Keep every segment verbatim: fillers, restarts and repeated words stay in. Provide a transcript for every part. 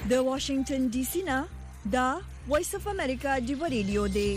د واشنگټن ډي سي نه دا وایس اف امریکا دی ریډیو دی.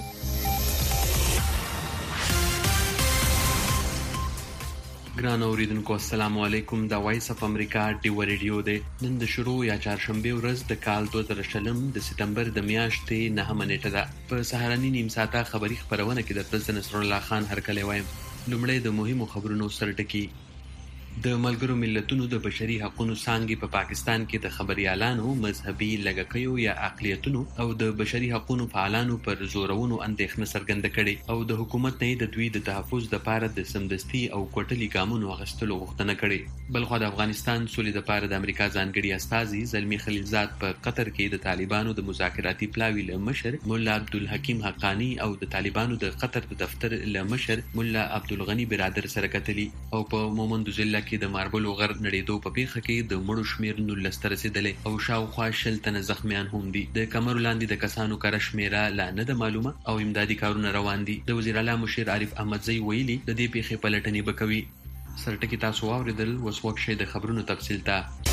ګران اوریدونکو السلام علیکم. دا وایس اف امریکا دی ریډیو دی. نن د شروع یا چهارشنبه ورځ د کال دوه زره شلم د سپتمبر د میاشتې نهمه نیټه ده. په سهارنی نیم ساعته خبری خبرونه کې د پرزیدنت نصر الله خان هرکلی وایم. لومړی د مهمو خبرونو سرټکی. د ملګرو ملتونو د بشري حقوقو څانګې په پاکستان کې د خبريالانو، مذهبي لږکیو یا اقلیتونو او د بشري حقوقو فعالانو پر زورونو اندېښنه څرګنده کړې او د حکومت نه د دوی د تحفظ لپاره د سمدستي او کوټلي ګامونو اخیستلو غوښتنه کړې. بلخو د افغانستان سولې لپاره د امریکا ځانګړي استازي زلمی خلیلزاد په قطر کې د طالبانو د مذاکراتي پلاوي له مشر مولا عبدالحکیم حقانی او د طالبانو د قطر د دفتر له مشر مولا عبدالغنی برادر سره کتلي او په مومند ضلع کې د ماربلو غر نړیدو په پیښه کې د مړو شمیر نولس ته رسیدلی او شاوخوا شل تنه زخمیان هم دي. د کمرو لاندې د کسانو کره شمیره لا نه ده معلومه او امدادي کارونه روان دي. د وزیر اعلی مشیر عارف احمدزی ویلي د دې پیښې پلټنې به کوي. سرټکی تاسو واوریدل. اوس وخت شي د خبرونو تفصیل ته.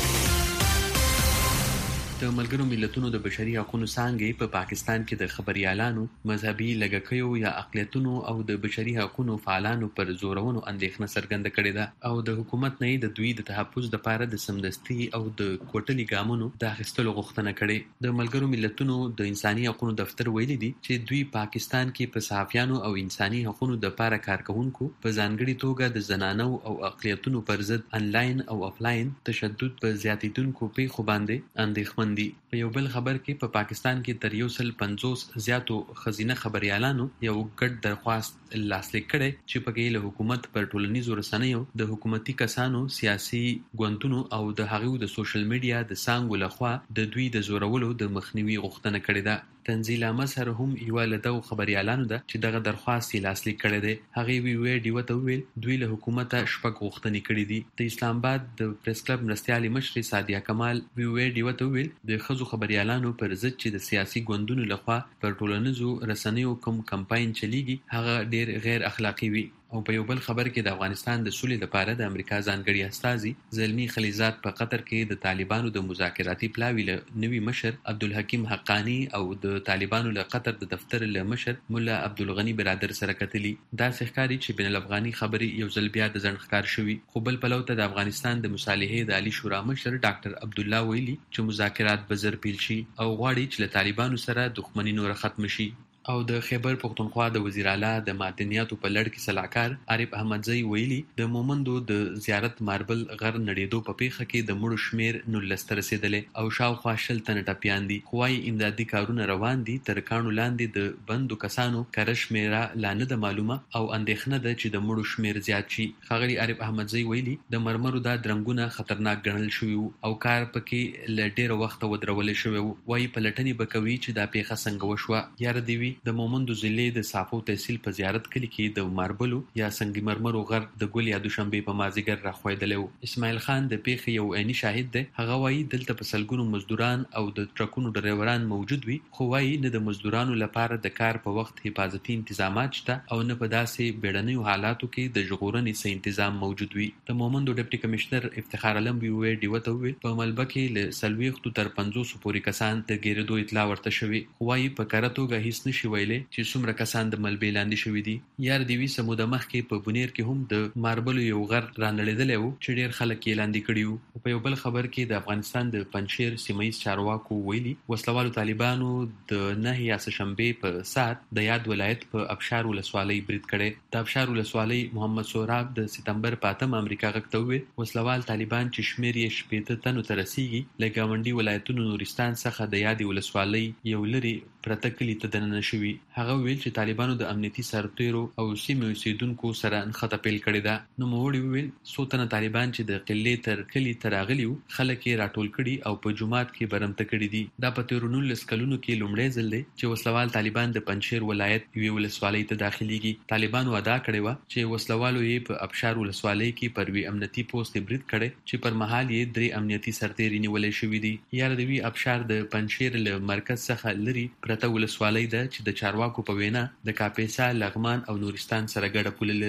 د ملګرو ملتونو د بشري حقوقو څانګې په پاکستان کې د خبريالانو، مذهبي لږکیو یا اقلیتونو او د بشري حقوقو فعالانو پر زورونو اندېښنه څرګنده کړې ده او د حکومت نه د دوی د تحفظ لپاره د سمدستي او د کوټلي ګامونو د اخیستلو غوښتنه کړې. د ملګرو ملتونو د انساني حقوقو دفتر ویلي دي چې دوی پاکستان کې په صحافیانو او انساني حقوقو لپاره کارکونکو په ځانګړي توګه د زنانو او اقلیتونو پر ضد انلاین او افلاین تشدد په زیاتیدونکو پیښو باندې اندېښمن دي. په یو بل خبر کې په پا پاکستان کې تر یو سل پنځوس زیاتو خزینه خبريالانو یو ګډ درخواست لاسلیک کړي چې پکې له حکومت پر ټولنیزو رسنیو د حکومتي کسانو، سیاسي ګوندونو او د هغوی د سوشل میډیا د څانګو لخوا د دوی د زورولو د مخنیوي غوښتنه کړې ده. تنزیل مسهر هم یو له دغو خبريالانو ده چې دغه درخواست یې لاسلیک کړی دی. هغې وی وی ډیو ته ویل دوی له حکومته شپږ غوښتنې کړې دي. د اسلام آباد د پریس کلب مرستیالې مشرې سادیه کمال وی وی ډیو ته ویل د ښځو خبريالانو پر ضد چې د سیاسي ګوندونو لخوا پر ټولنیزو رسنیو کوم کمپاین چلیږي هغه ډیر غیر اخلاقی وي. او په یو بل خبر کې د افغانستان د سولې لپاره د امریکا ځانګړي استازي زلمی خلیلزاد په قطر کې د طالبانو د مذاکراتي پلاوي له نوي مشر عبدالحکیم حقانی او د طالبانو له قطر د دفتر له مشر مولا عبدالغنی برادر سره کتلي. دا ښکاري چې بین الافغاني خبرې یو ځل بیا د ځنډ ښکار شوي. خو بل پلو ته د افغانستان د مصالحې د عالی شورا مشر ډاکټر عبدالله ویلي چې مذاکرات به زر پیل شي او غواړي چې له طالبانو سره دښمني نور ختم شي. او د خیبر پختونخوا د وزیر اعلی د معدنیاتو په لړ کې صلاحکار عارف احمدزی ویلي د مومندو د زیارت ماربل غر نړیدو په پیښه کې د مړو شمیر نولس ته رسیدلی او شاوخوا شل تنه ټپیان دي. خو وايي امدادي کارونه روان دي. تر کاڼو لاندې د بندو کسانو کره شمیره لا نه ده معلومه او اندېښنه ده چې د مړو شمیر زیات شي. ښاغلي عارف احمدزی ویلي د مرمرو دا درنګونه خطرناک ګڼل شوي او کار پکې له ډېره وخته ودرولې شوی و. وايي پلټنې به کوي چې دا پیښه څنګه وشوه. یاره دې وي د مومندو ضلع د صافو تحصیل په زیارت کلي کې د ماربلو یا سنگ مرمرو غر د ګل یا دوشنبه په مازیګر راخویدلی و. اسماعیل خان د پیښې یو عیني شاهد دی. هغه وایي دلته په سلګونو مزدوران او د ټرکونو ډریوران موجود وي خو وایي نه د مزدورانو لپاره د کار په وخت حفاظتي انتظامات شته او نه په داسې بیړنیو حالاتو کې د ژغورنې څه انتظام موجود وي. د مومندو ډیپټي کمشنر افتخار علم وی وی ډیو ته ویل په ملبه کې له څلوېښتو تر پنځوسو پورې کسان د ګیرېدو اطلاع ورته شوې. خو وایي په کره توګه هیڅ نشي ویلی چې څومره کسان د ملبې لاندې شوي دي. یار دی وی سموده مخکې په بونیر کې هم د ماربلو یو غر رانړېدلی و چې ډېر خلک یې لاندې کړي وو. په یو بل خبر کې د افغانستان د پنجشیر سیمهیز چارواکو ویلي وسلوالو طالبانو د نهه یا سهشنبې په ساعت د یاد ولایت په ابشار ولسوالۍ برید کړی. د ابشار ولسوالۍ محمد سوراب د سپتمبر په اتم امریکا غږ ته وویل وسلوال طالبان چې شمېر یې شپېته تنو ته رسیږي له ګاونډي ولایتونو نورستان څخه د یادې ولسوالۍ یو لرې پرته کلي ته دننه شوي. هغه ویل چې طالبانو د امنیتي سرتیرو او سیمې اوسیدونکو سره نښته پیل کړې ده. نوموړي وویل څو تنه طالبان چې د قلې تر کلي ته راغلي وو خلک یې راټول کړي او په جومات کې برمته کړي دي. دا په تېرو نولس کلونو کې لومړی ځل دی چې وسلوال طالبان د پنجشیر ولایت یوې ولسوالۍ ته داخليږي. طالبانو ادا کړې وه چې وسلوالو یې په ابشار ولسوالۍ کې پر یوې امنیتي پوسټ برید کړی چې پر مهال یې درې امنیتي سرتیري نیولې شوي دي. یاره د وی ابشار د پنجشیر له مرکز څخه لري پرته ولسوالۍ ده چې د چارواکو په وینا د کاپیسا، لغمان او نورستان سره ګډه پوله لري.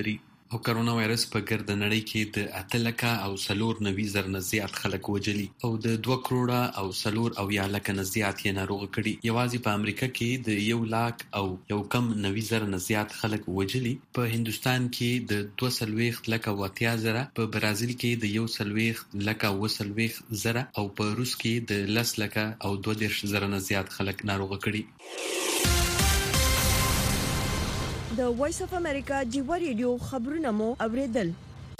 او کرونا وایرس په ګرد نړۍ کې د اته لکه او څلور نوي زره نه زیات خلک وژلي او د دوه کروړه او څلور اویا لکه نه زیات یې ناروغ کړي. یوازې په امریکا کې د یو لاک او یو کم نوي زره نه زیات خلک وژلي. په هندوستان کې د دوه څلوېښت لکه او اتیا زره، په برازیل کې د یو څلوېښت لکه او اوه څلوېښت زره او په روس کې د لس لکه او دوه دېرش زره نه زیات خلک ناروغ کړي. د وایس اف امریکا جیوا ریډیو خبرونه مو اوریدل.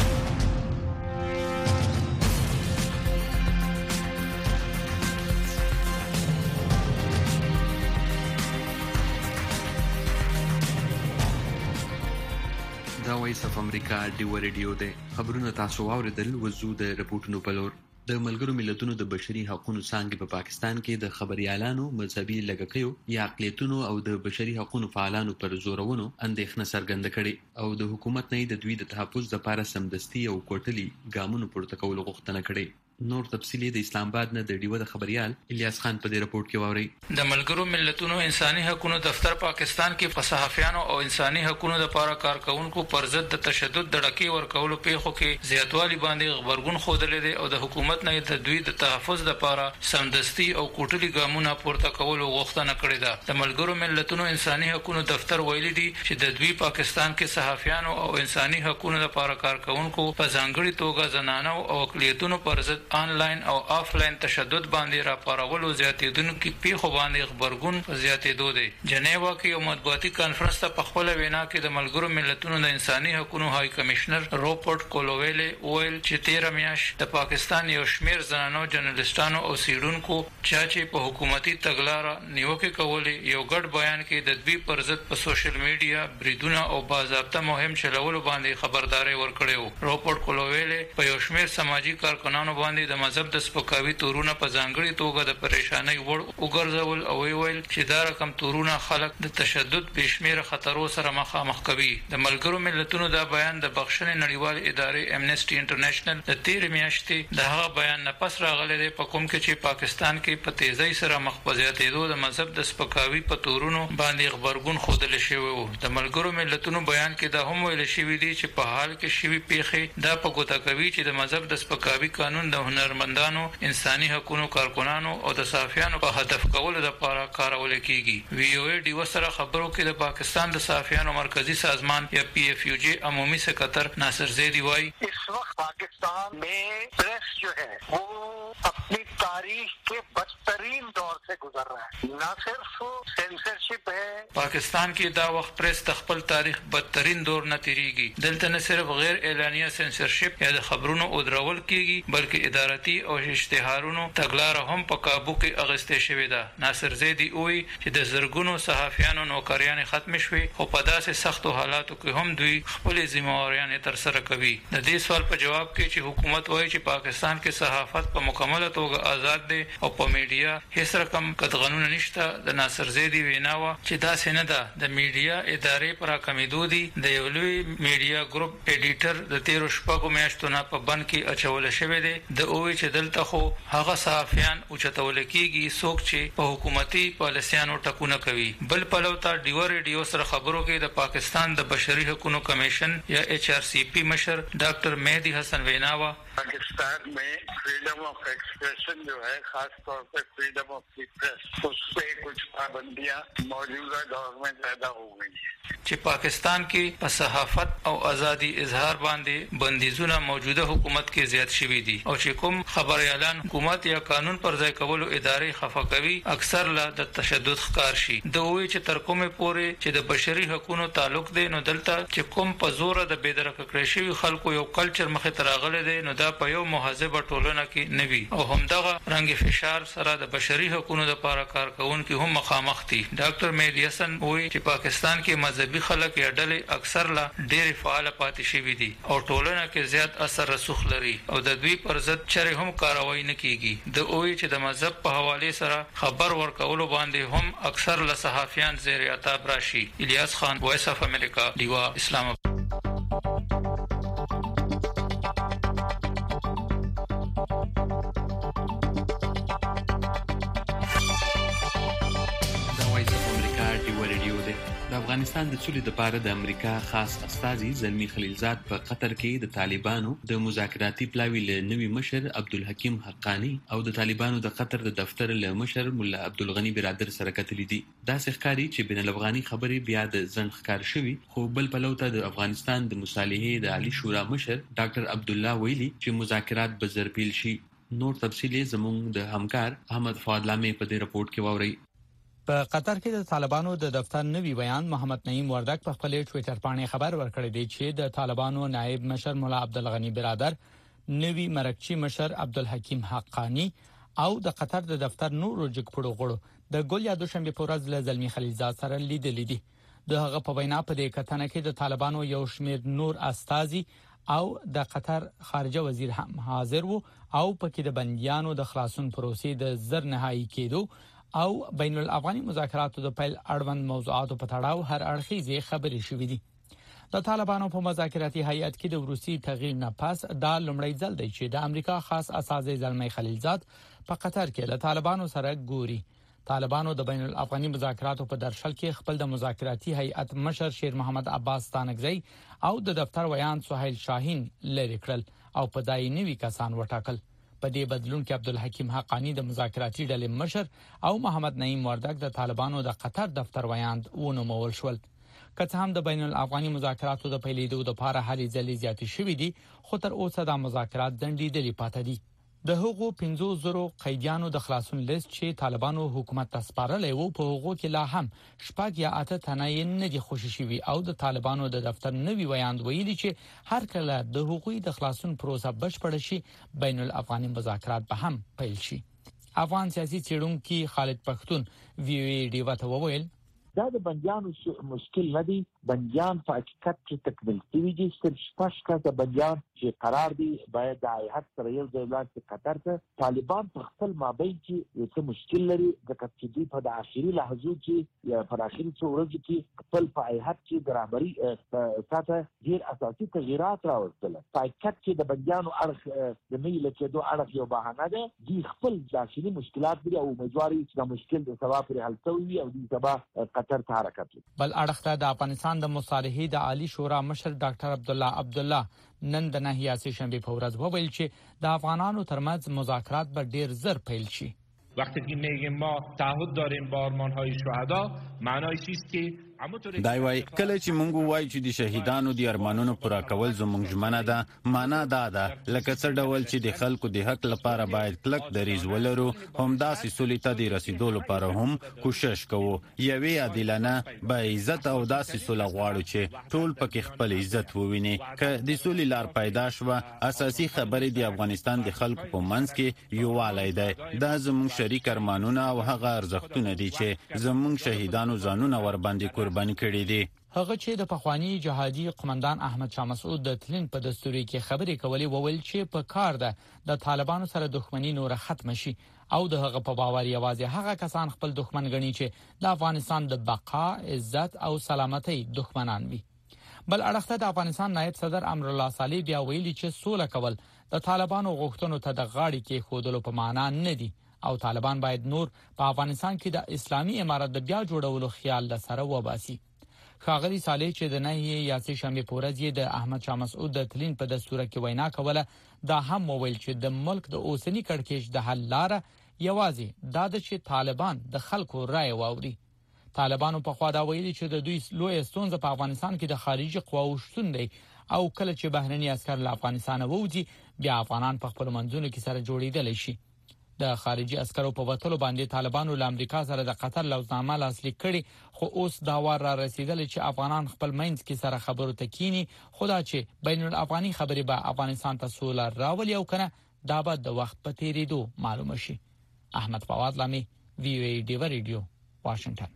دا وایس اف امریکا جیوا ریډیو ده. خبرونه تاسو واوریدل. وزو د رپورټونو په لور. د ملګرو ملتونو د بشري حقوقو څانګې په پاکستان کې د خبريالانو، مذهبي لږکیو یا اقلیتونو او د بشري حقوقو فعالانو پر زورونو اندېښنه څرګنده کړې او د حکومت نه د دوی د تحفظ لپاره سمدستي او کوټلي ګامونو پورته کول غوښتنه کړې. نور تفصیلی د اسلام آباد نه د ډیوه د خبريال الیاس خان په دې رپورت کې واوري. د ملګرو ملتونو انساني حقوقو دفتر پاکستان کې په صحافیانو او انساني حقوقو لپاره کارکونکو پر ضد د تشدد د ډکې ورکولو پیښو کې زیاتوالی باندې خبرګون خوده دي او د حکومت نه د دوی د تحفظ لپاره سمدستي او کوټلي ګامونه پورته کول غوښتنه کړې ده. د ملګرو ملتونو انساني حقوقو دفتر ویلي دي چې د دوی پاکستان کې صحافیانو او انساني حقوقو لپاره کارکونکو په ځانګړي توګه زنانو او اقلیتونو پر ضد آنلاین او آفلاین تشدد باندې راپارولو زیاتېدونکو پیښو باندې خبرګون زیاتېدو دي. جنیوا کې یو مطبوعاتي کانفرنس ته په خپل وینا کې د ملګرو ملتونو د انساني حقوقو های کمشنر روبرټ کولوویل ویل چې تیر میاشت د پاکستان یو شمیر زنانو جرنالستانو او سیډونکو چې په حکومتي تګلارې نیوکه کولې یو ګډ بیان کې د دوی پر ضد په سوشل میډیا بریدونه او باضابطه مهم چلولو باندې خبرداري ورکړې. روبرټ کولوویل په یو شمیر سماجی کارکنانو باندې د مذهب د سپکاوي تورونه په ځانګړي توګه د پریشانۍ وړ وګرځول او ویل چې دا رقم تورونه خلک د تشدد بشمیره خطرو سره مخامخ کوي. د ملګرو ملتونو دا بیان د بخښنې نړیوال ادارې امنیسټي انټرنیشنل د تیر میاشتې د هغه بیان نه پس راغلی دی په کوم کې چې پاکستان کې په تیزی سره مخ په زیاتېدو د مذهب د سپکاوي په تورونو باندې خبرګون خوده شوی و. د ملګرو ملتونو بیان کې دا هم ویل شوی دی چې په حال کې شوی پیښې دا په ګوته کوي چې د مذهب د سپکاوي قانون د هنرمندانو، انساني حقوقو کارکنانو او د صحافیانو په هدف کولو لپاره کارول کیږي. وی او ای ډي سره خبرو کې د پاکستان د صحافیانو مرکزی سازمان یا پی ایف یو جی عمومی سکرٹر ناصر زیدی وايي اس وقت پاکستان میں پریس جو ہے وہ اپنی تاریخ کے بدترین دور سے گزر رہا ہے. نہ صرف سینسرشپ ہے، پاکستان کې دا وخت پریس د خپل تاریخ بدترین دور نه تیریږي. دلته نه صرف غیر اعلانیه سینسرشپ یا د خبرونو او درول کیږي بلکې ادارتي او اشتهارونو تګلارې هم په کابو کې اغستې شوې ده. ناصر زیدی وایي چې د زرګونو صحافیانو نوکریان ختم شوي خو په داسې سختو حالاتو کې هم دوی خپل ذمہواریان تر سره کوي. د دې سوال په جواب کې چې حکومت وایي چې پاکستان کې صحافت په مکمله توګه آزاد دی او په میډیا هیڅ رقم قطعنونه نشته، د ناصر زیدی وینا و چې دا څنګه ده. د میډیا ادارې پر کمیدو دي. د یو لوی میډیا ګروپ اډیټر د تیر شپږو میاشتو نه په بند کې اچول شوی دی. د اووي چې دلته خو هغه صحافیان او چتول کېږي څوک چې په حکومتي پالیسیانو ټکونه کوي. بل پلوتا ډیو ریډیو سره خبرو کې د پاکستان د بشري حقوقو کمیشن یا ایچ آر سی پی مشر ډاکټر مهدی حسن ویناوا پاکستان میں فریڈم آف ایکسپریشن جو ہے خاص طور پر فریڈم آف دی پریس اس پہ کچھ پابندیاں موجودہ دور میں پیدا ہو گئی ہیں چې پاکستان کې په صحافت او ازادي اظهار باندې بندیزونه موجوده حکومت کې زیات شوي دي او چې کوم خبريالان حکومت یا قانون پر ځای کولو ادارې خفه کوي اکثر لا د تشدد ښکار شي. د وی چې تر کومه پورې چې د بشري حقوقو تعلق دی نو دلته چې کوم په زور د بيدرک کړی شوی خلکو یو کلچر مخه تراغله دی نو دا په یو مهذبه ټولنه کې نوي او همدغه رنګ فشار سره د بشري حقوقو لپاره کارکونکو هم مخامخ دي. ډاکټر مهدی حسن وایي چې پاکستان کې مذهبي خلک یا ډلې اکثر لا ډېر فعال پاتې شوي دي او ټولنه کې زیات اثر رسوخ لري او د دوی پر ضد چره هم کاروایی نه کیږي. د وایي چې د مذهب په حواله سره خبر ورکولو باندې هم اکثر له صحافیان زیر عتاب راشي. الیاس خان، وایس اف امریکا، دیوا، اسلام آباد. افغانستان د سولې لپاره د امریکا خاص استازي زلمی خلیلزاد په قطر کې د طالبانو د مذاکراتي پلاوي له نوي مشر عبدالحکیم حقانی او د طالبانو د قطر د دفتر له مشر مولا عبدالغنی برادر سره کتلي دي. دا ښکاري چې بین الافغاني خبرې بیا د ځن ښکار شوي، خو بل پلو ته د افغانستان د مصالحې د عالی شورا مشر ډاکټر عبدالله ویلي چې مذاکرات به زرپیل شي. نور تفصیل زموږ د همکار احمد فؤاد لامي په دې رپورت کې واوري. په قطر کې د طالبانو د دفتر نوي بیان محمد نعیم وردک په خپل ټوئیټر باندې خبر ورکړی دی چې د طالبانو نائب مشر مولا عبدالغنی برادر، نوي مرکچی مشر عبدالحکیم حقانی او د قطر د دفتر نورو جګپړو غړو د ګل یا دوشنبه په ورځ له زلمی خلیلزاد سره لیدل دي. د هغه په وینا په دې کتنه کې د طالبانو یو شمېر نور استازي او د قطر خارجه وزیر هم حاضر وو او پکې د بنديانو د خلاصون پروسې د زر نهایی کېدو او بین الافغاني مذاکراتو د پیل اړوند موضوعاتو په تړاو هر اړخیزه خبرې شوې دي. د طالبانو په مذاکراتي هیئت کې د روسي تغییر نه پس دا لومړی ځل دی چې د امریکا خاص استازي زلمی خلیلزاد په قطر کې له طالبانو سره ګوري. طالبانو د بین الافغاني مذاکراتو په درشل کې خپل د مذاکراتي هیئت مشر شیر محمد عباس ستانکزی او د دفتر ویان سهیل شاهین لري کړل او په دای نوي کسان وټاکل. په دې بدلون کې عبدالحکیم حقانی د مذاکراتي ډلې مشر او محمد نعیم وردک د طالبانو د قطر دفتر ویاند ونومول شول. که هم د بین الافغاني مذاکراتو د پیلېدو لپاره هلې ځلې زیاتې شوې دي، خو تر اوسه د مذاکرات ځنډېدلي پاتې دي. د هغو پنځو زرو قیدیانو د خلاصون لیست چې طالبانو حکومت ته سپارلی وو په هغو کې لا هم شپږ یا اته تنه یې نه دي خوشي شوي او د طالبانو د دفتر نوي ویاند ویلي چې هر کله د هغوی د خلاصون پروسه بشپړه شي بین الافغاني مذاکرات به هم پیل شي. افغان سیاسي څېړونکي خالد پښتون وی وی ډیوا ته وویل دا د بندیانو مشکل نه دی. بندیان په حقیقت کې تکمیل شوي دي. صرف شپږ کسه بندیان چې قرار دي باید د هیئت سره یو ځای ولاړ شي قطر ته. طالبان په خپل مابین کې یو څه مشکل لري ځکه چې دوی په د اخري لحظو کې یا په اخري څو ورځو کې خپل په هیئت کې د رهبري ساته ډېر اساسي تغییرات راوستل. په حقیقت کې د بندیانو اړخ د نه یې کېدو اړخ یو بهانه ده. دوی خپل داخلي مشکلات لري او امیدواري د مشکل د سبا پر حل شوي او دوی سبا قطر ته حرکت وکړي. بل اړخ ته د افغانستان د مصالحې د عالی شورا مشر ډاکټر عبدالله عبدالله نن د نهي سه شنبه په ورځ وویل چې د افغانانو ترمنځ مذاکرات به ډیر زر پیل شي. وقتی که میگیم ما تعهد داریم با آرمان‌های شهدا معنایش است که دای وای کله چې مونږ وای چې د شهیدانو د ارمانونو پوره کول زموږ ژمنه ده، معنا دا ده لکه څه ډول چې د خلکو د حق لپاره باید کلک دریځ ولرو، همداسې سولې ته د رسیدو لپاره هم کوشش کوو. یوې عادلانه با عزت او داسې سوله غواړو چې ټول پکې خپل عزت وویني. که د سولې لار پیدا شوه، اساسي خبرې د افغانستان د خلکو په منځ کې یووالی دی. دا زموږ شریک ارمانونه او هغه ارزښتونه دي چې زموږ شهیدانو ځانونه ور باندې قرباني کړي دي. هغه چې د پخوانی جهادي قومندان احمد شاه مسعود د تلین په دستوري کې خبرې کولې وویل چې په کار ده د طالبانو سره دښمنی نور ختم شي او د هغه په باور یوازې هغه کسان خپل دښمن ګڼي چې د افغانستان د بقا، عزت او سلامتۍ دښمنان وي. بل اړخ ته د افغانستان نائب صدر امر الله صالح بیا ویلي چې سوله کول د طالبانو غوښتنو ته د غاړې کې خودلو په معنا نه دي او طالبان باید نور په افغانستان کې د اسلامي امارت د بیا جوړولو خیال سره وباسي. ښاغلي صالح چې د نهي یا سه شنبه په ورځ یې د احمد شاه مسعود د تلین په دستور کې وینا کوله، دا هم وویل چې د ملک د اوسنی کړکېچ د حل لاره یوازې دا ده چې طالبان د خلکو رائے واوري. طالبانو په خوا دا ویلي چې د دوی لوی ستونزه په افغانستان کې د خارجي قواو شتون دی او کله چې بهرني عسکر له افغانستان ووځي بیا افغانان په خپل منځونو کې سره جوړېدلی شي. د خارجي عسکرو په وټلو باندې طالبانو له امریکا سره د قطر لوزنامه لاسلیک کړي، خو اوس دا وار را رسیدلی چې افغانان خپل منځ کې سره خبرو ته کینی. خدا چې بین الافغاني خبرې به افغانستان ته سوله راولي او کنه دا به د وخت په تیریدو معلومه شي. احمد فواد لامي، وی او ای ډیوا ریډیو، واشنگټن.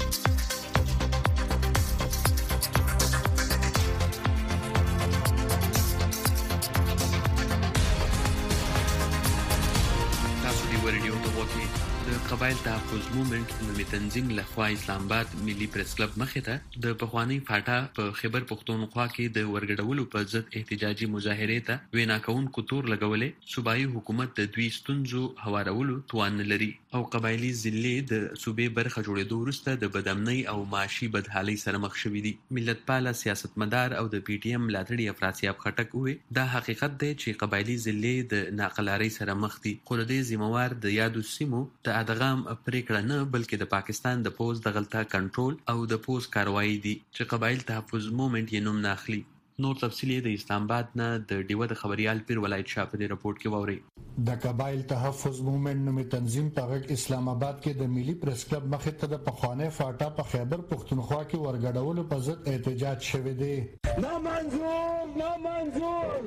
د قبایل تحفظ مومنټ نومي تنظیم لخوا اسلام آباد ملي پریس کلب مخې ته د پخوانی فاټا په خیبر پښتونخوا کې د ورګډولو په ضد احتجاجي مظاهرې ته وینا کوونکو تور لګولې. صوبایي حکومت د دوی ستونزو هوارولو توان نه لري. او قبایلی ضلع د صوبې برخه جوړېدو وروسته د بدامنۍ او معاشي بدحالۍ سره مخ شوي دي. ملتپاله سیاستمدار او د پی ټی ایم ملاتړي افراسیاب خټک وویل دا حقیقت دی چې قبایلی ضلع د ناقلارۍ سره مخ دي، خو د دې ذمہوار د یادو سیمو د ادغام پریکړه نه بلکې د پاکستان د پوز د غلطه کنټرول او د پوز کاروایی دي چې قبایل تحفظ مومنت یې نوم نه اخلي. نور تفصیلی د اسلام آباد نه د ډیوه د خبريال پیر ولایت شاه په دې رپورت کې ووري. د قبایل تحفظ مومنت نومي تنظیم په اسلام آباد کې د ملي پریس کلب مخې ته د پخوانه فاټا په خیبر پختونخوا کې ورګډولو په ضد احتجاج شوی دی. نه منظور نه منظور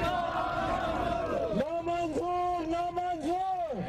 نه منظور نه منظور.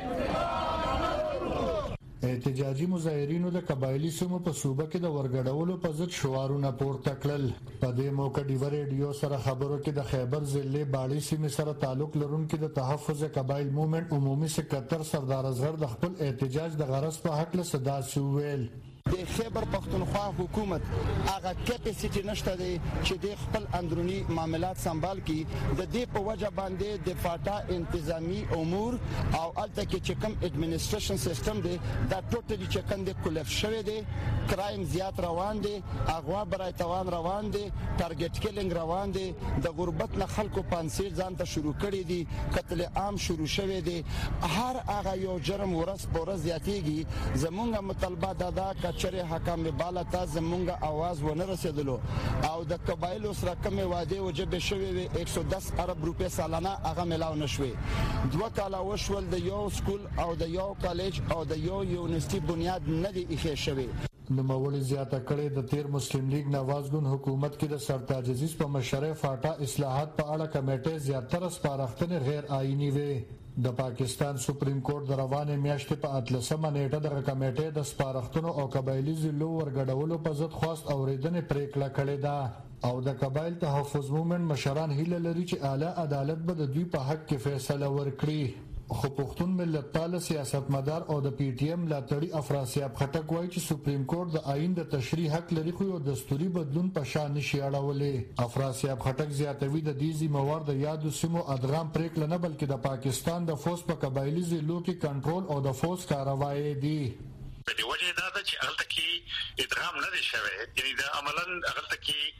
احتجاجي مظاهرینو د قبایلی سیمو په صوبه کې د ورګډولو په ضد شعارونه پورته کړل. په دې موقع ډیو ریډیو سره خبرو کې د خیبر ضلع باړی سیمې سره تعلق لرونکي د تحفظ قبایل مومنت عمومي سکرټر سردار اصغر د خپل احتجاج د غرض په حق له صدا سویل. د خیبر پختونخوا حکومت هغه کیپاسټی نشته دی چې د خپل اندرونی معاملات سنبال کی. د دې په وجه باندې د فاټا انتظامی امور او الته کې چې کوم اډمنستریشن سیستم دی دا ټوټلی چې کوم د کولپس شوی دی، کرایم زیات روان دی، اغوا برای توان روان دی، ټارګټ کیلینګ روان دی، د غربت نه خلکو پانسیر ځان ته شروع کړي دي، قتل عام شروع شوی دی. هر هغه یو جرم ورس پورز زیاتېږي. زمونږ مطالبه دا ده چرې حکام بالا تا زمونږه आवाज ونه رسیدلو او د قبایل سره کوم وعده وجب شوی وي یک سو دس ارب روپے سالانه هغه ملاو نشوي. دوه کاله وشول د یو سکول او د یو کالج او د یو یونیورسيټي بنیاد نه دی ایښی شوی. نوموړي زیاته کړې د تیر مسلم لیگ نوازګون حکومت کې د سرتاج عزیز په مشرۍ فاټا اصلاحات په اړه کمیټه زیاتره سپارښتنې غیر آئینی وي. د پاکستان سپریم کورټ د روانې میاشتې په اتلسمه نیټه د کمیټې د سپارښتنو او قبایلی ضلعو ورګډولو په ضد خواست اوریدنې پریکړه کړې ده او د قبایل تحفظ مومنت مشران هیله لري چې اعلی عدالت به د دوی په حق کې فیصله ورکړي. خو پښتون ملتپاله سیاستمدار او د پی ټی ایم ملاتړي افراسیاب خټک وایي چې سپریم کورټ د آئین د تشریح حق لري خو یو دستوري بدلون په شان نشي اړولې. افراسیاب خټک زیاتوي د دې ذمہوار د یادو سیمو ادغام پریکړه نه بلکې د پاکستان د فوز په قبایلی ضلعو کې کنټرول او د فوز کاروایی دي. په دې وجه دا چې هغه کې ادغام نه دی شوی، یعنی دا عملاً هغه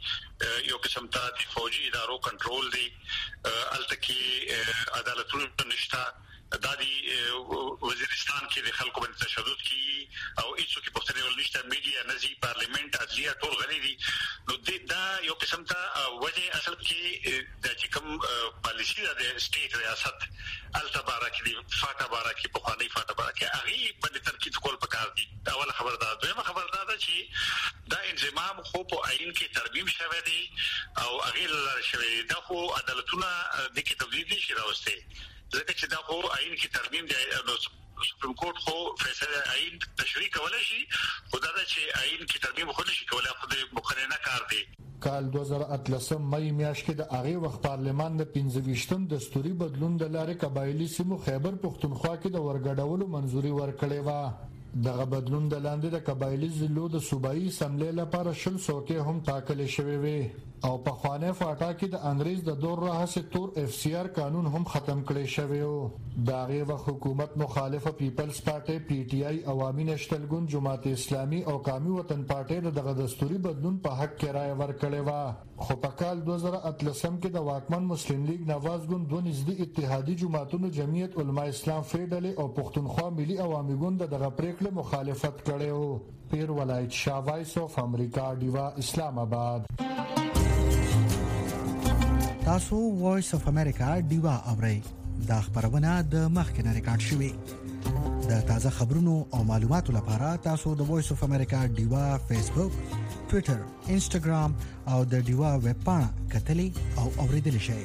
کې یو قسم ته د فوجي ادارو کنټرول دی، هغه کې عدالتونه نشته. دا دی وزیرستان کې د خلکو باندې تشدد کی او هیڅ کې پښتني ول نشته، میډیا نزي پارلیمنت عدلیه ټول غلي دي. نو دا یو قسم ته وجه اصل کې د کوم پالیسی د سټیټ ریاست التبارک دی فاټا بارک په خواني فاټا بارک هغه باندې ترکیب کول پکار دي. اول خبر دا دویمه خبر دا ده چې دا انضمام خو په آئین کې ترمیم شوی دی او هغه شوی دا خو عدالتونه د کې تبدیلی شي راوستي. ځکه چې دا خو آئین کې ترمیم دی، سپریم کورټ خو فیصله آئین تشریح کولای شي، خو دا چې آئین کې ترمیم خو نشي کولای، خو د مقننه کار دی. کال دوه زره اتلسم مئی میاشت کې د هغه وخت پارلمان د پنځه ویشتم دستوري بدلون د لارې قبایلی سیمو خیبر پختونخوا کې د ورګډولو منځوري ورکړې و. دغه بدلون د لاندې د قبایلی ضلعو د صوبایي اسمبلی لپاره شل څوکۍ هم ټاکلې شوې وې او په خوانه فاټا کې د انګریز د دور راهیسې تور اف سی آر قانون هم ختم کړی شوی و. د هغې وخت حکومت مخالفه پیپلز پارټي، پی ټی آی، عوامي نشنل ګوند، جماعت اسلامي او قومي وطن پارټي د دغه دستوري بدلون په حق کې رائے ورکړې و. خو په کال دوه زره اتلسم کې د واکمن مسلم لیگ نواز ګوند دوه نږدې اتحادي جماعتونو جمعیت علما اسلام فیډرل او پښتونخوا ملي عوامي ګوند دغه پریکړه مخالفت کړي وو. پیر ولایت شاه، وایس اف امریکا، ډیوا، اسلام آباد. تاسو وایس اف امریکا ډیوا اورئ. دا خبرونه د مخکنه ریکارډ شوې. د تازه خبرونو او معلوماتو لپاره تاسو د وایس اف امریکا ډیوا فیسبوک، ټوئیټر، انسټاګرام او د ډیوا ویب پاڼه کتلی او اوریدل شئ.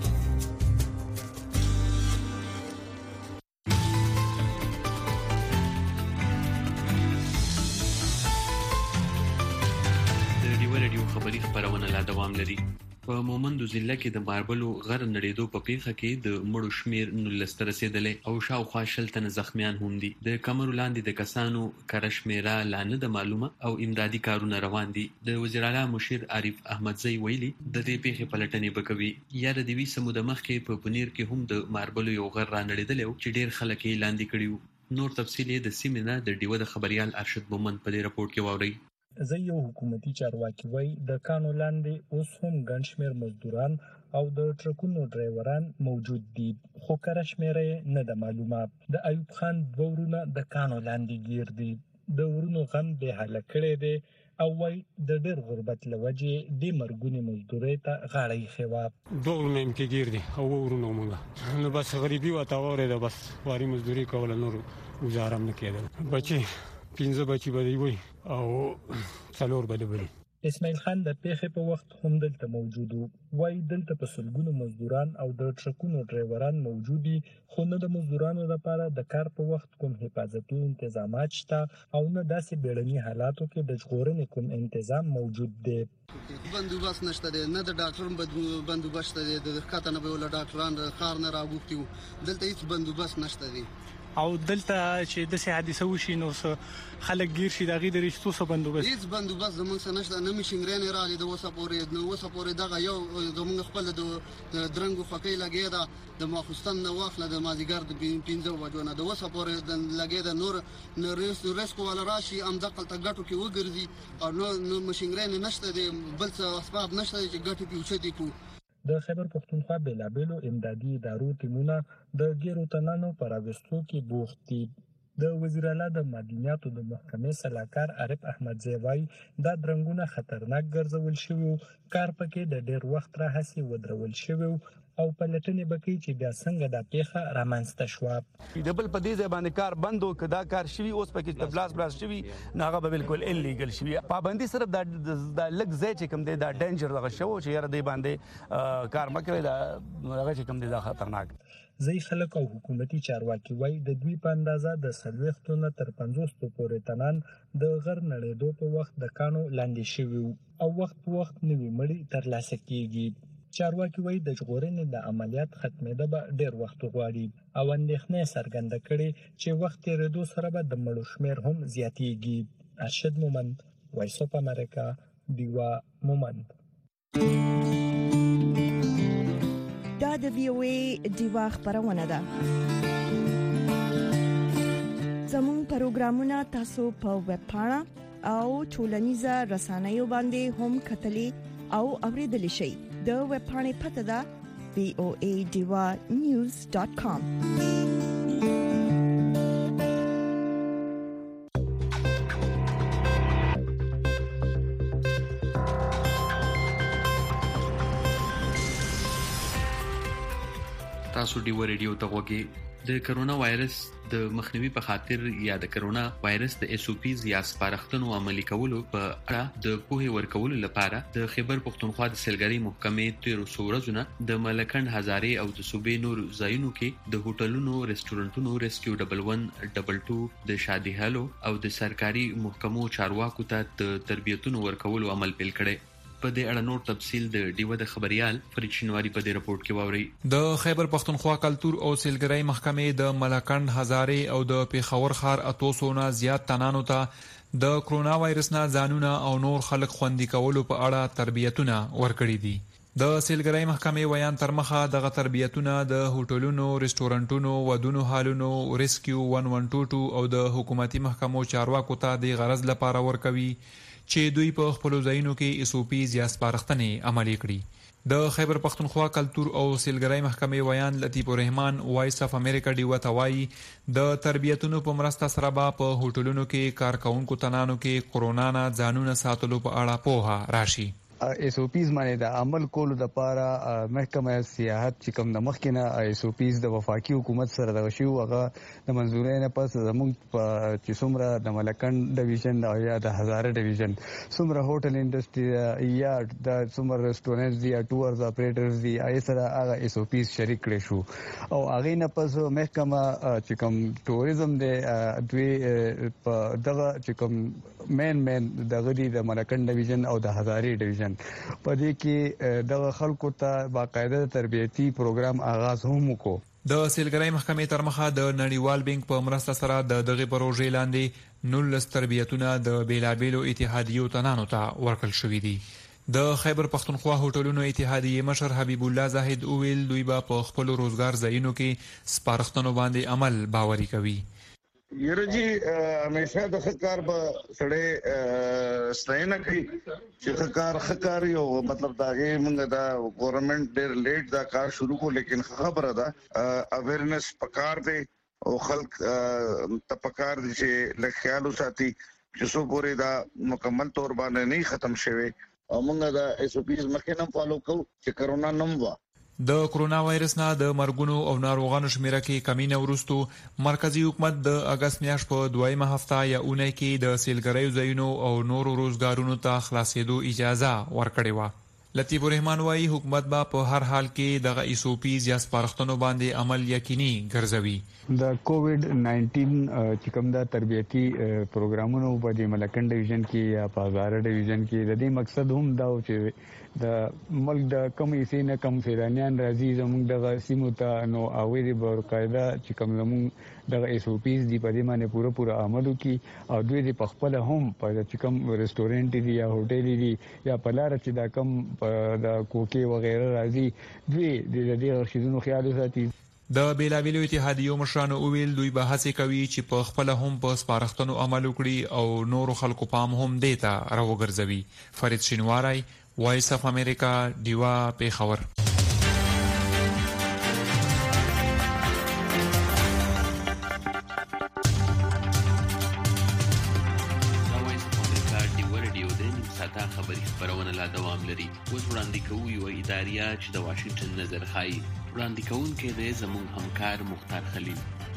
د ډیوا ریډیو خبري خبرونه لا دوام لري. په مومندو ضلع کې د ماربلو غر نړېدو په پیښه کې د مړو شمیر نولس ته رسېدلی او شاوخوا شل تنه زخمیان هم دي. د کمرو لاندې د کسانو کره شمیره لا نه ده معلومه او امدادي کارونه روان دي. د وزیر اعلی مشیر عارف احمدزی ویلي د دې پیښې پلټنې به کوي. یا د دوی سمو د مخکې په پنیر کې هم د ماربلو یو غر را نړېدلی و چې ډېر خلک یې لاندې کړي وو. نور تفصیل د سیمې نه د ډیوه د خبريال ارشد مومند په دې راپورټ کې واوري. زه یو حکومتي چارواکي وای د کانو لاندې اوس هم ګڼ شمېر مزدوران او د ټرکونو ډرایوران موجود دي، خو کره شمېره نه ده معلومه. د ایوب خان دوه ورونه د کانو لاندې ګیر دي، د ورونو غم بې حاله کړی دی او وای د ډېر غربت له وجې دې مرګونې مزدورۍ ته غاړه ایښې وه. دوه ورونه یې کې ګیر دي او اووه ورونه مونږ نو بس غریبي ورته واورېده، بس واري مزدوري کوله، نور ګزاره هم نه کېدل. بچي پنځه بچي به دی وي او څلور به دی. اسماعیل خان د پیښې په وخت هم دلته موجود و. وایي دلته په سلګونو مزدوران او د ټرکونو ډرایوران موجود دي، خو نه د مزدورانو لپاره د کار په وخت کوم حفاظتي انتظامات شته او نه داسې بیړني حالاتو کې د ژغورنې کوم انتظام موجود دی. بندوبست نشته دی، نه د ډاکټر بندوبست دی، د ښکته نه به ولا ډاکټران ښار نه راغوښتي وو. دلته هیڅ بندوبست نشته دی او دلته چې داسې حادثه وشي نو خلک ګیر شي، د هغې د رشتو څه بندوبست؟ هیڅ بندوبست زموږ څه نشته، نه مشینګرانې راغلي د اوسه پورې. نو اوسه پورې دغه یو زموږ خپل د درنګو فکۍ لګې ده، د ماخوستن نه واخله د مازدیګر د پنځه بجو نه د اوسه پورې لګې ده. نور رسکو والا راشي همدغلته ګټو کې وګرځي او نو مشینګرانې نشته دی، بل څه اسباب نشته دی چې ګټو کې اوچتې کړو. د خیبر پښتونخوا بېلابېلو امدادي ادارو ټیمونه د ګیرو تنانو په راوستو کې بوخت دي. د وزیر اعلی د معدنیاتو د محکمې سلاکار عارف احمدزی وایي دا درنګونه خطرناک ګرځول شوي، کار پکې د ډېر وخت راهیسې ودرول شوي او پلټنې به کوي چې بیا څنګه دا پیښه رامنځته شوه. د بل په دې ځای باندې کار بند و، که دا کار شوي اوس پکې تبلاس بلاس شوي نو هغه به بالکل انلیګل شوي. پابندي صرف دا لږ ځای چې کوم دی دا ډینجر دغه شوی چې یاره دی باندې کار مه کوئ، دا هغه چې کوم دی دا خطرناک. ځایي خلک او حکومتي چارواکي وایي د دوی په اندازه د څلوېښتو نه تر پنځوسو پورې تنان د غر نړېدو په وخت د کانو لاندې شوي او وخت په وخت نوي مړي ترلاسه کېږي. چارواکي وایي د ژغورنې د عملیات ختمېده به ډېر وخت غواړي او اندېښنه څرګنده کړې چې وخت تېرېدو سره به د مړو شمېر هم زیاتېږي. ارشد مومند، وایس اف امریکا، ډیوه مومند. دا د وی او ای ډیوه خبرونه ده. زموږ پروګرامونه تاسو په ویب پاڼه او ټولنیزه رسنیو باندې هم کتلی او اوریدلی شئ. د ویب پاڼې پته ده وی او ای ډیوا نیوز ډاٹ کام. تاسو ډیو ریډیو ته غوږی. د کرونا وایرس د مخنیوي په خاطر یا د کرونا وایرس د اس او پیز یا سپارښتنو عملي کولو په اړه د پوهې ورکولو لپاره د خیبر پښتونخوا د سیلګرۍ محکمې تیر څورزونه د ملکند هزارې او د صوبې نور ځایونو کې د هوټلونو، ریسټورانټونو، ریسکیو ډبل ون ډبل ټو د شادي هالو او د سرکاري محکمو چارواکو ته د تربیتونو ورکولو عمل پیل کړي. په دې اړه نور تفصیل د ډیوه د خبريال فرید شینواری په دې راپورټ کې واوري. د خیبر پښتونخوا کلتور او سیلګرۍ محکمې د ملکند هزارې او د پیښور ښار اتوسو نه زیات تنانو ته د کرونا وایرس نه ځانونه او نور خلک خوندي کولو په اړه تربیتونه ورکړي دي. د سیلګرۍ محکمې ویان تر مخه دغه تربیتونه د هوټلونو، ریسټورانټونو، ودونو هالونو، ریسکیو ون ون ټو ټو او د حکومتي محکمو چارواکو ته د غرض لپاره ورکوي چې دوی په خپل ځایونو کې اس او پیز یا سپارښتنې عملي کړي. د خیبر پښتونخوا کلتور او سیلګرۍ محکمې ویان لطیف الرحمن وایس اف امریکا ډیوه ته وایي د تربیتونو په مرسته سره به په هوټلونو کې کارکونکو تنانو کې کرونا نه ځانونه ساتلو په اړه پوهه راشي. اس او پیز باندې د عمل کولو د لپاره محکمه سیاحت چې کوم د مخکنه اس او پیز د وفاقي حکومت سره د شیو هغه د منځورۍ نه پس زموږ په چې څومره د ملکند ډیویژن او یا د هزاره ډیویژن څومره هوټل انډستری یا د څومره ریسټورانټ دی یا ټورز اپریټرز دی ای سره هغه اس او پیز شریک کړي شو او هغه نه پس محکمه چې کوم ټوریزم دی دوی په دغه چې کوم مین مین دغه دی د ملکند ډیویژن او د هزاره ډیویژن په دې کې د خلکو ته باقاعده تربیتی پروګرام آغاز هم وکړو. د سیلګرۍ محکمې تر مخه د نړیوال بانک په مرسته سره د دغه پروژې لاندې نولس تربیتونه د بیلابیلو اتحادیو تنانو ته ورکړل شوې دي. د خیبر پښتونخوا هوټلونو اتحادیې مشر حبیب الله زاهد اویل دوی به په خپل روزګار ځایونو کې سپارښتنو باندې عمل باوري کوي. یره جی همیشه د خکار به سړی ستاینه کوي چې خکار خکاري او مطلب دا غي موږ دا ګورنمنت ډېر لیټ دا کار شروع کو لیکن خبره ده اویرنس پکار دی او خلک تپکار دي چې له خیال وساتي چې څو پورې دا مکمل تور باندې نه ختم شوي او موږ دا ایس او پیز مخینه فالو کوو چې کرونا نوم وا د کرونا وایرس نه د مرګونو او ناروغانو شمیره کې کمی نه ورستو مرکزی حکومت د اگست میاشت په دویمه هفته یا اونۍ کې د سیلګریو ځایونو او نورو روزګارونو ته خلاصېدو اجازه ورکړې و. لطیف الرحمن وايي حکومت با په هر حال کې د ایس او پیز یا سپارښتنو باندې عمل یقیني ګرځوي. د کووډ ناینټین چې کوم د تربیتی پروګرامونو په د ملکن ډیویژن کې یا په هزاره ډیویژن کې د دې مقصد هم دا و چې د ملک د کم یې نه کم سیلانیان راځي زموږ د سیمو ته نو اوې د باقاعده چې کوم زموږ د ایس او پیز دی په دې باندې پوره پوره عمل وکړي او دوی د پخپل هم په چې کوم ریسټورانټ دی یا هوټل دی یا په لار چې دا کم د کوکي وغیرہ راځي دوی د دې شیزونو خیال وساتي. د بیلابیلو اتحادیو مشرانو ویل دوی به هڅه کوي چې په خپل هم په سپارښتنو عمل وکړي او نورو خلکو پام هم دیتا راوګرځوي. فرید شینواری وایس اف امریکا دیوا پیښور. خبري خبرونه لا دوام لري. اوس وړاندې کوو یو اداریه چې د واشنگټن نظر خایي. وړاندې کوونکی دی زموږ همکار مختار خلیل.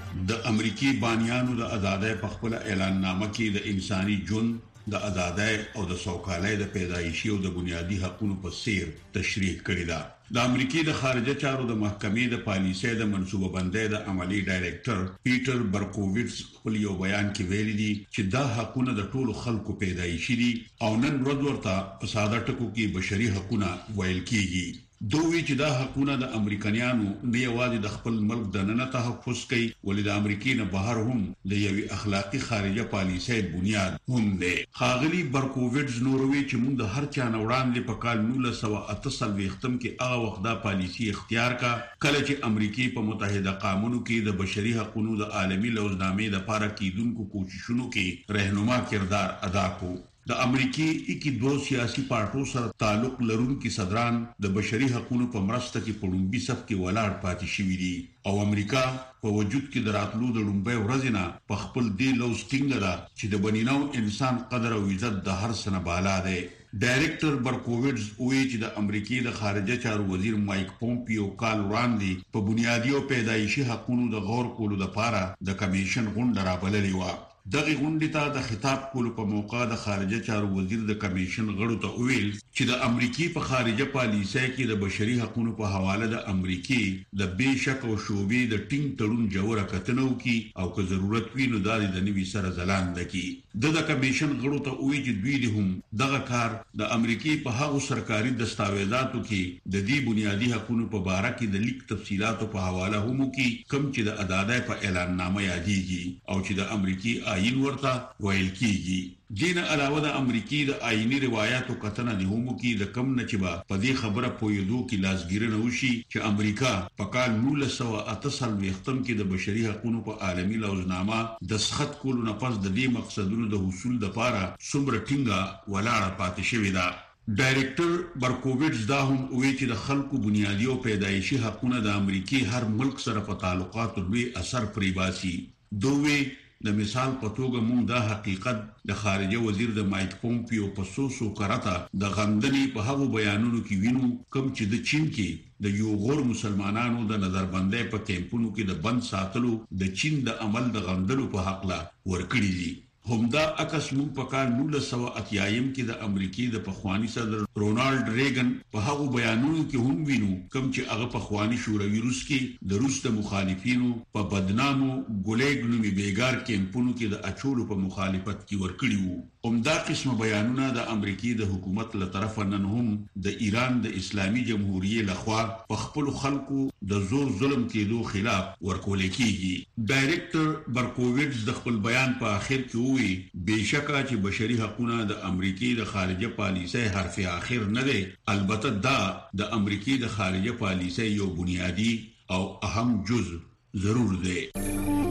د امریکای بانیانو د آزادۍ په خپل اعلان نامه کې د انساني ژوند د آزادۍ او د سوکالۍ د پیدایشي او د بنیادي حقوقو په سیر تشریح کړی ده. د امریکای د خارجه چارو د محکمې د پالیسۍ د منصوبه بندۍ د عملی ډایریکټر پیټر برکوویټس خپل یو بیان کې ویلي دي چې دا حقوقونه د ټولو خلکو پیدایشي دي او نن ورځ ورته په ساده ټکو کې بشري حقوقونه ویل کیږي. دوی چې دا حقوقونه د امریکایانو نه یوازې د خپل ملک د نن تحفظ کوي ولې د امریکای نه بهر هم د یوې اخلاقی خارجه پالیسۍ بنیاد هم دی. خاغلی برکوویټس نوروي چې موږ د هر چا نه وړاندې په کال نولس سوه اته څلوېښتم کې هغه وخت دا پالیسي اختیار کا کله چې امریکای په متحده قومونو کې د بشري حقوقو د عالمي لوزنامې لپاره کیدونکو کوششونو کې رهنما کردار ادا کو. د امریکای اکی دو سیاسي پارټو سره تعلق لرونکي صدران د بشري حقوقو په مرسته کې په لومبي صف کې ولاړ پاتې شوي دي او امریکا په وجود کې دراتلو د لومبي ورځې نه په خپل دی لوز ټینګ ده چې د بنینو انسان قدر او عزت د هر څه نه بالا دی. ډایریکټر برکوویټس وایي چې د امریکای د خارجه چارو وزیر مایک پومپیو کال وړاندې په بنیادي او پیدایشي حقوقو د غور کولو لپاره د کمیشن غونډه رابللې و. دغه غونډې ته د خطاب کولو په موقع د خارجه چارو وزیر د کمیشن غړو ته ویل چې د امریکای په خارجه پالیسۍ کې د بشري حقوقو په حواله د امریکای د بشک او شوبې د ټینګ تړون جوړه کتنو کې او که ضرورت وي نو د نوي سره ځلاند کی. د کمیشن غړو ته ویل چې دوی هم دغه کار د امریکای په هغو سرکاري دستاویزاتو کې د دې بنیادی حقوقو په اړه کې د لیک تفصيلاتو په حواله هم کې کم چې د آزادۍ په اعلان نامه یادېږي او چې د امریکای آئین ورته ویل کیږي. دین علاوه د امریکای د آئینی روایتو کتنه د همو کې د کم نچبا په دې خبره پویدو کې لاسګیرنه وشي چې امریکا په کال نولس سوه اته څلوېښتم کې د بشري حقوقو په عالمي لوزنامه د سخت کولو نه پس د دې مقصدونو د حصول لپاره څومره ټینګه ولاړه پاتې شوې ده. ډایریکټر برکوویټس دا هم وایي چې د خلکو بنیادی او پیدایشي حقوقونه د امریکای هر ملک سره په تعلقاتو لوی اثر پرې باسي. دوی د مثال په توګه مونږ دا حقیقت د خارجه وزیر د مایک پومپیو په سوسو کرتا د غندنې په هغو بیانونو کې وینو کوم چې د چین کې د یو غور مسلمانانو د نظربندۍ په کیمپونو کې د بند ساتلو د چین د عمل د غندلو په حق لا ورکړي دي. همدا عکس مون په کال نولس سوه اتیایم کې د امریکای د پخوانی صدر رونالد ریګن په هغو بیانونو کې هم وینو کوم چې هغه پخوانی شوروي روس کې د روس د مخالفینو په بدنامو ګولېګ نومي بیګار کیمپونو کې د اچولو په مخالفت کې ورکړي وو. همدا قسم بیانونه د امریکای د حکومت له طرفه نن هم د ایران د اسلامي جمهوریت لخوا په خپل خلکو د زور ظلم کېدو خلاف ورکول کیږي. ډایریکټر برکوویټس د خپل بیان په اخر کې وی بشکه چې بشري حقوقونه د امریکای د خارجه پالیسۍ حرف اخر نه دی، البته دا د امریکای د خارجه پالیسۍ یو بنیادی او اهم جزء ضرور دی.